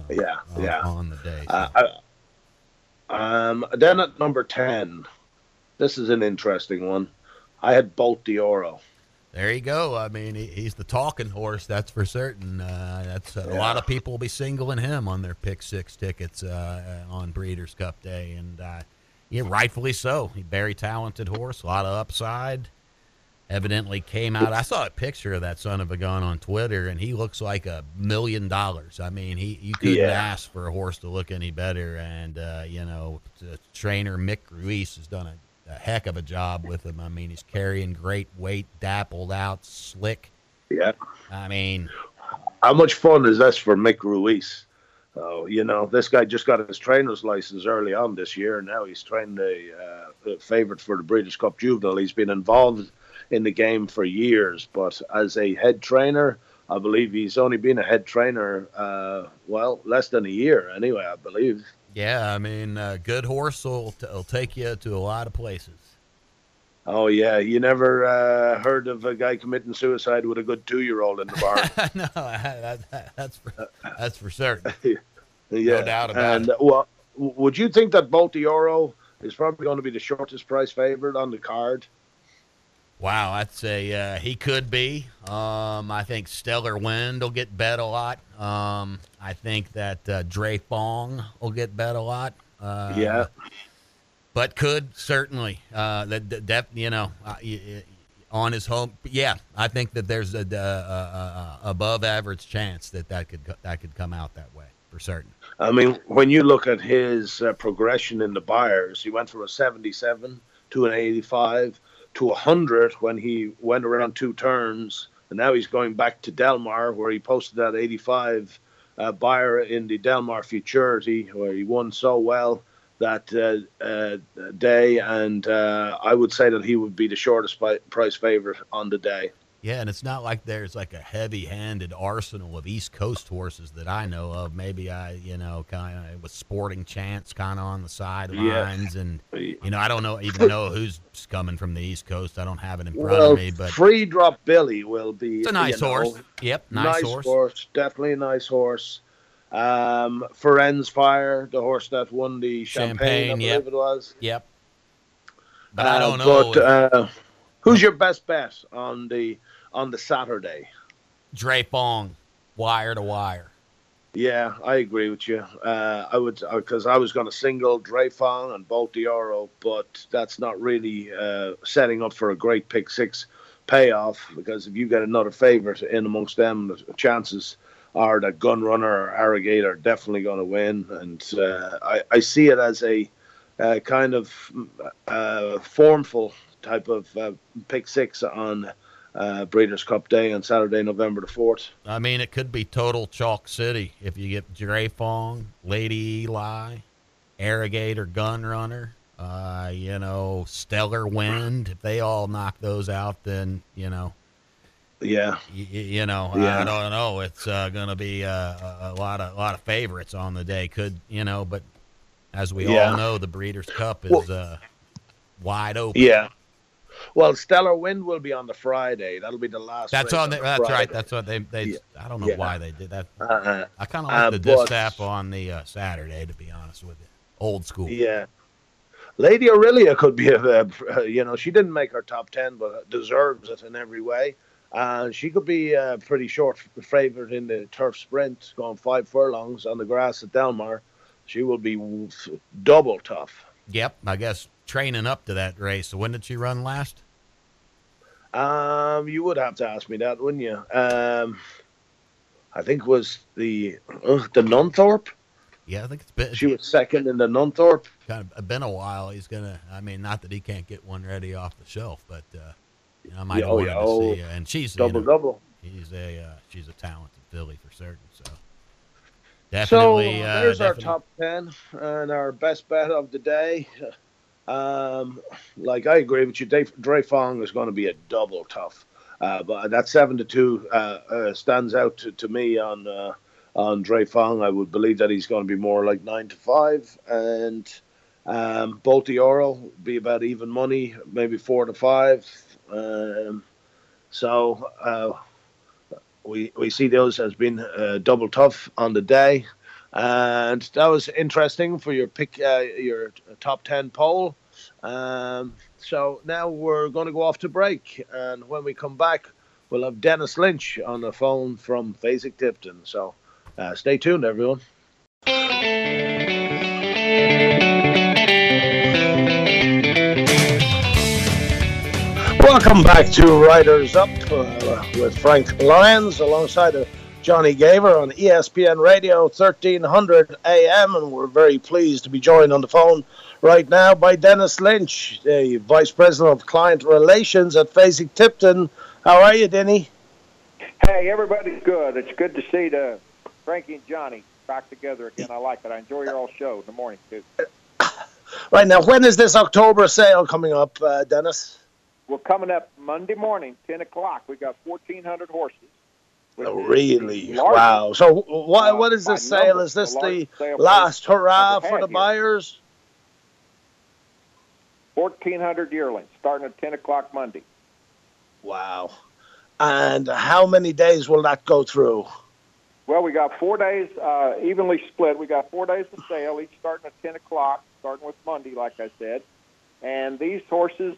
On the day. So. Then at number 10, this is an interesting one. I had Bolt d'Oro. There you go. I mean, he's the talking horse, that's for certain. A lot of people will be singling him on their Pick 6 tickets on Breeders' Cup Day, and rightfully so. He's a very talented horse, a lot of upside. Evidently came out. I saw a picture of that son of a gun on Twitter, and he looks like $1 million. I mean, you couldn't ask for a horse to look any better. And you know, the trainer Mick Ruiz has done a heck of a job with him. I mean, he's carrying great weight, dappled out, slick. Yeah. I mean, how much fun is this for Mick Ruiz? Oh, you know, this guy just got his trainer's license early on this year, and now he's trained a favorite for the Breeders' Cup Juvenile. He's been involved in the game for years, but as a head trainer, I believe he's only been a head trainer, less than a year anyway, I believe. Yeah, I mean, a good horse will take you to a lot of places. Oh, yeah. You never heard of a guy committing suicide with a good 2-year-old in the barn? No, that's for certain. Yeah. No doubt about it. would you think that Bolt Euro is probably going to be the shortest price favorite on the card? Wow, I'd say he could be. I think Stellar Wind will get bet a lot. I think that Dre Fong will get bet a lot. Yeah. But could certainly on his home. Yeah, I think that there's a above average chance that could come out that way for certain. I mean, when you look at his progression in the Buyers, he went from a 77 to an 85 to 100 when he went around 2 turns, and now he's going back to Del Mar where he posted that 85 Buyer in the Del Mar Futurity where he won so well that day, and I would say that he would be the shortest price favorite on the day. Yeah, and it's not like there's like a heavy-handed arsenal of East Coast horses that I know of. Maybe kind of with Sporting Chance kind of on the sidelines, and I don't even know who's coming from the East Coast. I don't have it in front of me, but Free Drop Billy will be. It's a nice horse. Yep, nice horse. Definitely a nice horse. Ferenz Fire, the horse that won the Champagne, I believe it was. Yep. But I don't know. Who's your best bet on the Saturday? Dre Fong, wire to wire. Yeah, I agree with you. I would, because I was going to single Dre Fong and Bolt Euro, but that's not really setting up for a great pick 6 payoff, because if you get another favorite in amongst them, the chances are that Gunrunner or Arrogate are definitely going to win. And I see it as a kind of formful type of pick 6 on Breeders' Cup Day on Saturday, November the 4th. I mean, it could be total chalk city if you get Dre Fong, Lady Eli, Arrogate or Gunrunner, Stellar Wind. If they all knock those out, then, Yeah. I don't know. It's going to be a lot of favorites on the day. But as we all know, the Breeders' Cup is wide open. Yeah. Well, Stellar Wind will be on the Friday. That'll be the last. That's on. That's Friday. Right. That's what they. Yeah. I don't know why they did that. I kind of like the distaff on the Saturday, to be honest with you. Old school. Yeah. Lady Aurelia could be she didn't make her top 10, but deserves it in every way. She could be a pretty short favorite in the turf sprint, going 5 furlongs on the grass at Del Mar. She will be double tough. Yep, I guess training up to that race. So when did she run last? You would have to ask me that, wouldn't you? I think it was the Nunthorpe. Yeah, I think it's been. She was second in the Nunthorpe. Kind of been a while. He's gonna. I mean, not that he can't get one ready off the shelf, but I might want to see. And she's double. She's a talented filly for certain. So definitely. So there's our top 10 and our best bet of the day. I agree with you. Dre Fong is going to be a double tough, but that 7-2 stands out to me on Dre Fong. I would believe that he's going to be more like 9-5, and Bolt Euro be about even money, maybe 4-5. So we see those as being double tough on the day. And that was interesting for your pick, your top 10 poll. So now we're going to go off to break. And when we come back, we'll have Dennis Lynch on the phone from Fasig-Tipton. So stay tuned, everyone. Welcome back to Riders Up with Frank Lyons alongside Johnny Gaver on ESPN Radio 1300 AM, and we're very pleased to be joined on the phone right now by Dennis Lynch, the Vice President of Client Relations at Fasig-Tipton. How are you, Denny? Hey, everybody's good. It's good to see Frankie and Johnny back together again. I like it. I enjoy your all show in the morning, too. Right now, when is this October sale coming up, Dennis? We're coming up Monday morning, 10 o'clock. We got 1,400 horses. Oh, really? Wow. So what is this sale? Is this the last hurrah for the buyers? 1,400 yearlings, starting at 10 o'clock Monday. Wow. And how many days will that go through? Well, we got 4 days evenly split. We got 4 days of sale, each starting at 10 o'clock, starting with Monday, like I said. And these horses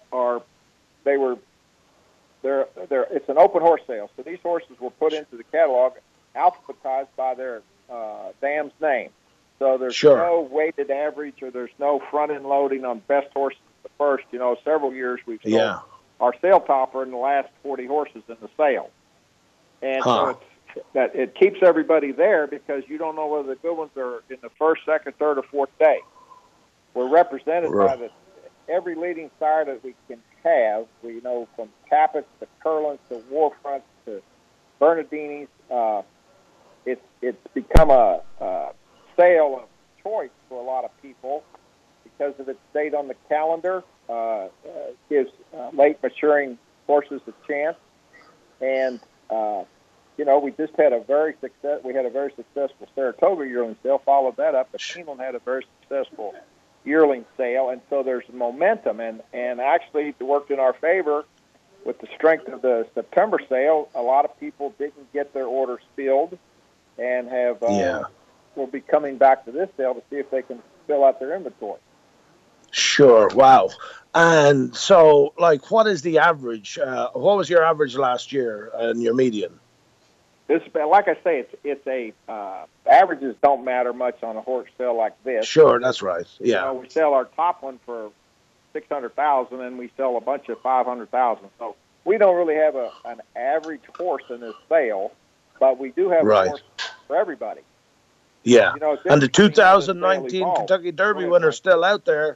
it's an open horse sale. So these horses were put into the catalog, alphabetized by their dam's name. So there's no weighted average, or there's no front-end loading on best horses at the first. Several years we've sold our sale topper in the last 40 horses in the sale. And so it keeps everybody there, because you don't know whether the good ones are in the first, second, third, or fourth day. We're represented by every leading sire that we can have. We know from Tappets to Curlins to Warfronts to Bernardinis. It's become a sale of choice for a lot of people because of its date on the calendar. Gives late maturing horses a chance, and we just had a very successful Saratoga yearling sale. Followed that up, but Keeneland had a very successful yearling sale, and so there's momentum, and actually it worked in our favor with the strength of the September sale. A lot of people didn't get their orders filled, and will be coming back to this sale to see if they can fill out their inventory. Sure. Wow. And so, what is the average? What was your average last year and your median? Like I say, it's averages don't matter much on a horse sale like this. Sure, that's right. Yeah. We sell our top one for $600,000, and we sell a bunch of $500,000. So we don't really have an average horse in this sale, but we do have a horse for everybody. Yeah. And the 2019 Kentucky Derby winner's still out there.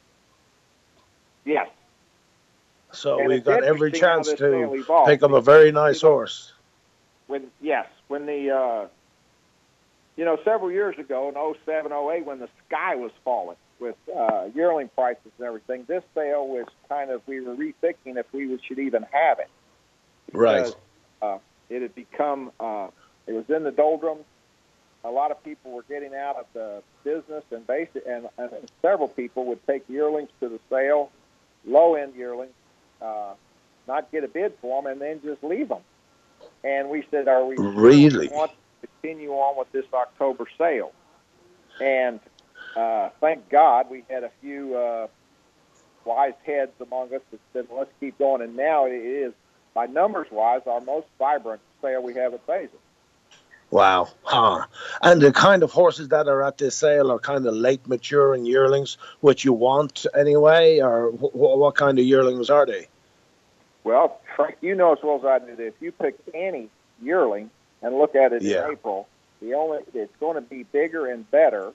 Yes. So we've got every chance to pick up a very nice horse. Several years ago in 07, 08, when the sky was falling with yearling prices and everything, this sale was we were rethinking if we should even have it. Because, it had become, it was in the doldrums. A lot of people were getting out of the business, and several people would take yearlings to the sale, low-end yearlings, not get a bid for them, and then just leave them. And we said, are we really want to continue on with this October sale? And thank God we had a few wise heads among us that said, let's keep going. And now it is, by numbers-wise, our most vibrant sale we have at Basel. Wow. And the kind of horses that are at this sale are kind of late maturing yearlings, which you want anyway, or what kind of yearlings are they? Well, Frank, you know as well as I do that if you pick any yearling and look at it in April, it's going to be bigger and better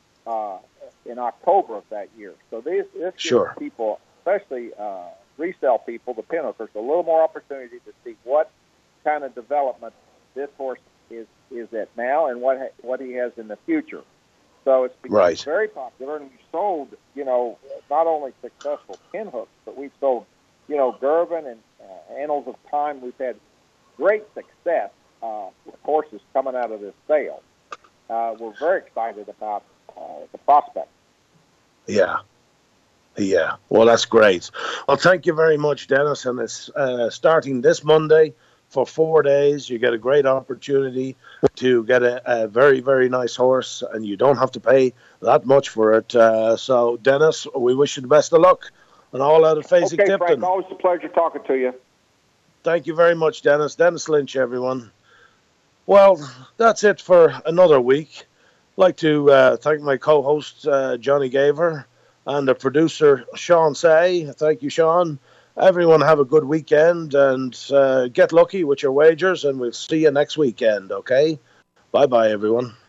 in October of that year. So this gives people, especially resale people, the pinhookers, a little more opportunity to see what kind of development this horse is at now and what he has in the future. So it's become very popular, and we've sold, not only successful pinhooks, but we've sold Gervin and Annals of Time. We've had great success with horses coming out of this sale. We're very excited about the prospect. Yeah. Well, that's great. Well, thank you very much, Dennis. And it's starting this Monday for 4 days. You get a great opportunity to get a very, very nice horse, and you don't have to pay that much for it. So, Dennis, we wish you the best of luck. And all out of Fasig-Tipton. Okay, Frank, always a pleasure talking to you. Thank you very much, Dennis. Dennis Lynch, everyone. Well, that's it for another week. I'd like to thank my co-host, Johnny Gaver, and the producer, Sean Say. Thank you, Sean. Everyone have a good weekend, and get lucky with your wagers, and we'll see you next weekend, okay? Bye-bye, everyone.